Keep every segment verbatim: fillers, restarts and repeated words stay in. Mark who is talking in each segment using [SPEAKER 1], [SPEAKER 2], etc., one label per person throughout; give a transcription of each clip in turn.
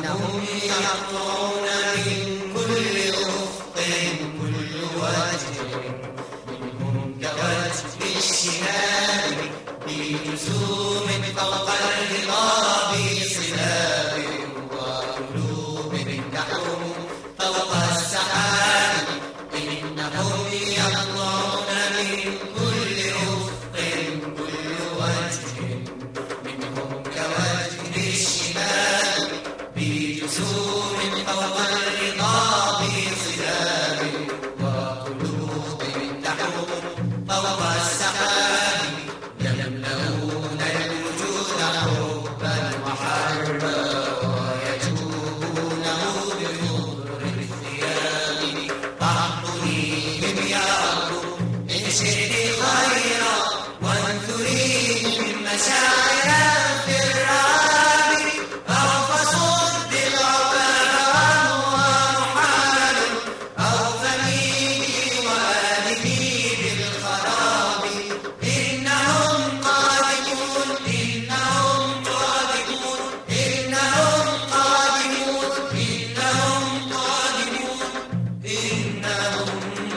[SPEAKER 1] إنهم يطلعون من كل أفق كل وجه منهم كوجه الشهاب بجسوم فوق الهضاب صلاب وقلوب تحوم فوق السحاب إنهم يطلعون من كل أفق كل وجه منهم كوجه الشهاب بجسوم فوق الهضاب صلاب وقلوب تحوم فوق السحاب يملؤون الوجود حبا وحربا ويجوبونه بخضر الثياب فاعطنيهم يا رب إن شئت خيرا وانثريني من مشاعر في الرعاب أو فصد العباب ومحال أو فميني وآلمي بالخراب إنهم قادمون إنهم قادمون إنهم قادمون إنهم قادمون إنهم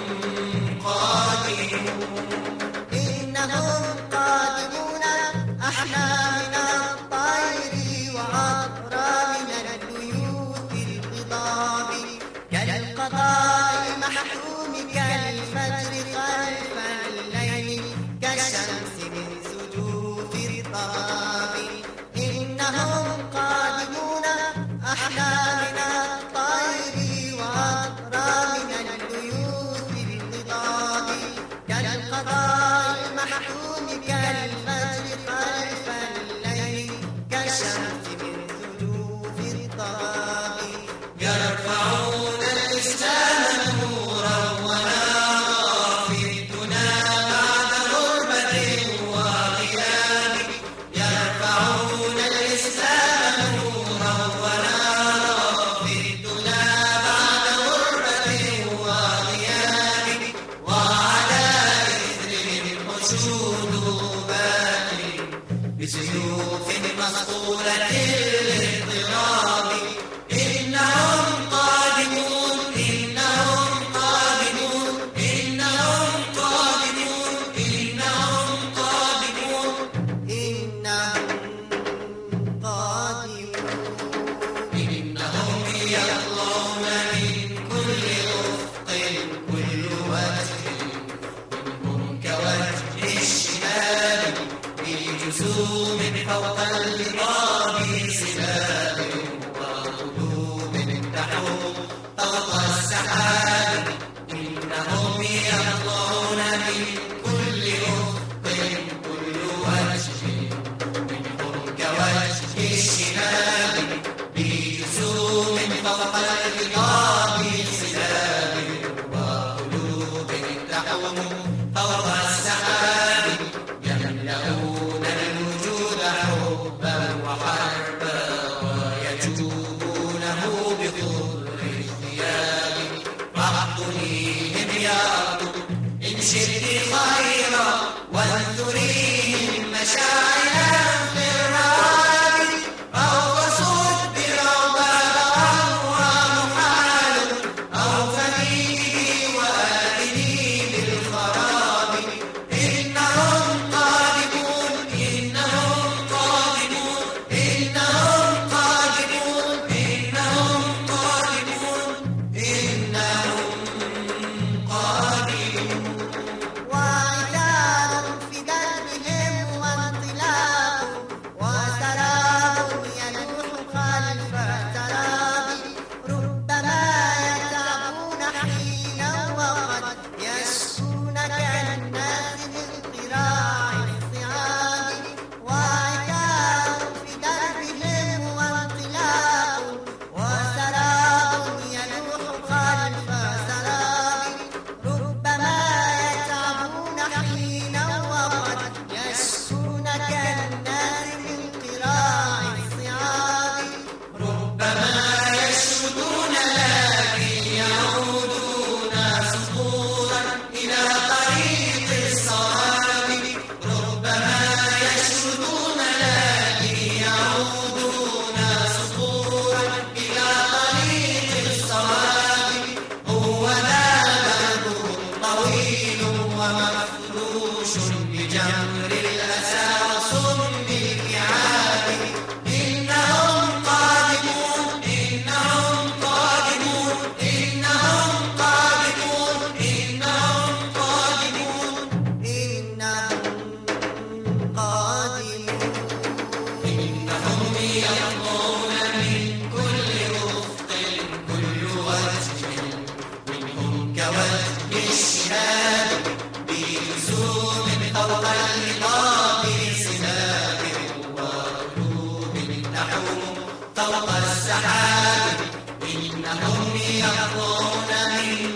[SPEAKER 1] قادمون
[SPEAKER 2] إنهم قادمون أحلى من الطير وأطرى من البيوت الخضاب كالقضاء محكوم كالفجر خلف الليل كالشمس من سجوف الضباب إنهم قادمون أحلى من الطير وأطرى من البيوت الخضاب كالقضاء محكوم كالفجر خلف الليل كالشمس من سجوف الضباب
[SPEAKER 1] يرفعون الإسلام نورا ونارا في الدنا بعد غربة وغياب يرفعون الإسلام نورا ونارا في الدنا بعد غربة وغياب وعلى إثرهم حشود باقي بسيوف مسطولة الاضطراب إنهم قادمون إنهم قادمون إنهم قادمون إنهم قادمون
[SPEAKER 2] إنهم قادمون
[SPEAKER 1] إنهم يطلعون من كل أفق كل وجه منهم كوجه الشهاب بجسوم فوق الهضاب يمضون من كل أفق كل وجه منهم كوجه الشهاب بلزوم فوق الهضاب سناب وقلوب نحوم فوق السحاب إنهم يمضون من